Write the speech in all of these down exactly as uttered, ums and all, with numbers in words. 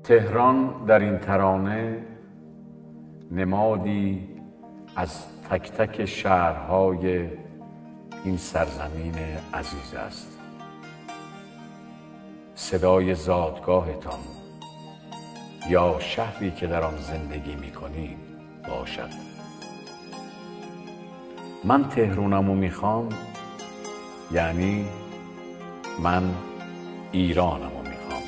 تهران در این ترانه نمادی از تک تک شهرهای این سرزمین عزیز است. صدای زادگاهتان یا شهری که در آن زندگی می‌کنید باشد. من تهرانمو میخوام، یعنی من ایرانمو میخوام.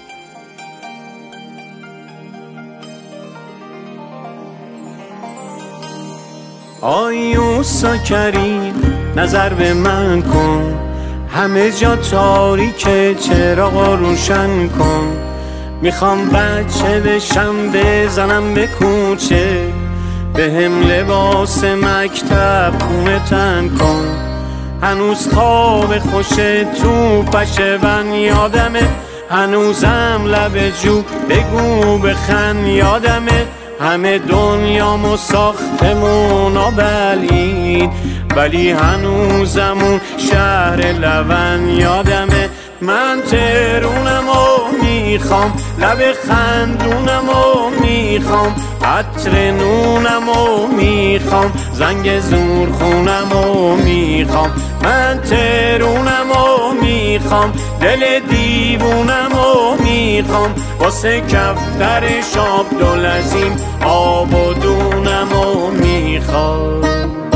آیوسا کریم نظر به من کن، همه جا تاریکه چراغ روشن کن. میخوام بچه بشم بزنم به کوچه، به هم لباس مکتب خونه تن کن. هنوز خواب خوش تو پشون یادمه، هنوزم لب جو بگو بخن یادمه. همه دنیامو ساختمونا بلید، ولی هنوزمون شهر لون یادمه. من تهرونمو میخوام، لب خندونمو میخوام، عطر نونمو میخوام، زنگ زور خونمو میخوام. من تهرونمو میخوام، دل دیوونمو میخوام، واسه کفتر شاب دلزیم آب و دونمو میخوام.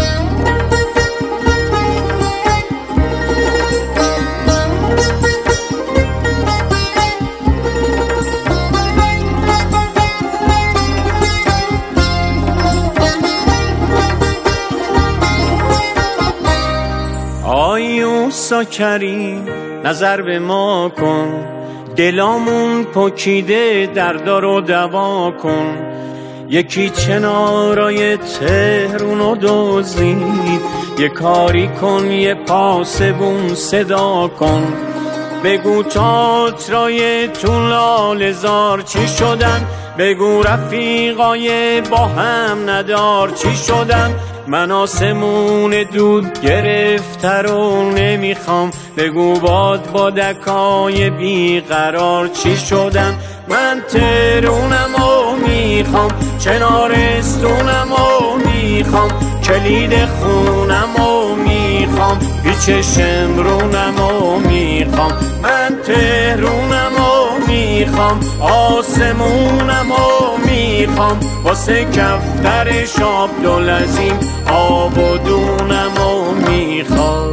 آیوسا کریم نظر به ما کن، دلامون پکیده دردا رو دوا کن. یکی چنارای تهرونو دزدید، یه کاری کن یه پاسبون صدا کن. بگو تئاترای تو لاله‌زار چی شدن، بگو رفیقای با هم ندار چی شدن. من آسمون دود گرفته رو نمیخوام، بگو باد بادکای بیقرار چی شدن. من تهرونمو میخوام، چنارستونمو میخوام، کلید خونمو میخوام، پیچ شمرونمو میخوام. من تهرونمو میخوام، آسمونمو میخوام، واسه کفتر شاب دلزیم آب و دونمو میخوام.